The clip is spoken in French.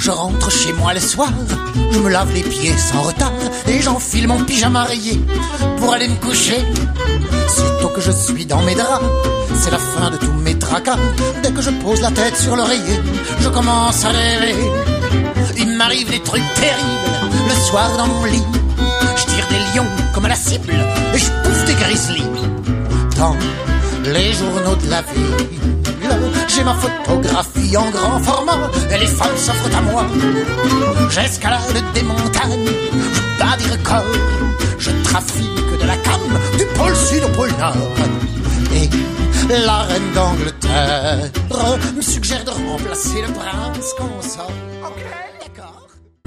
Je rentre chez moi le soir, je me lave les pieds sans retard et j'enfile mon pyjama rayé pour aller me coucher. Sitôt que je suis dans mes draps, c'est la fin de tous mes tracas. Dès que je pose la tête sur l'oreiller, je commence à rêver. Il m'arrive des trucs terribles le soir dans mon lit. Je tire des lions comme à la cible et je bouffe des grizzlies. Dans les journaux de la ville, j'ai ma photographie en grand format et les femmes s'offrent à moi. J'escalade des montagnes, je bats des records, je trafique de la canne du pôle sud au pôle nord. Et la reine d'Angleterre me suggère de remplacer le prince consort. Ok, d'accord.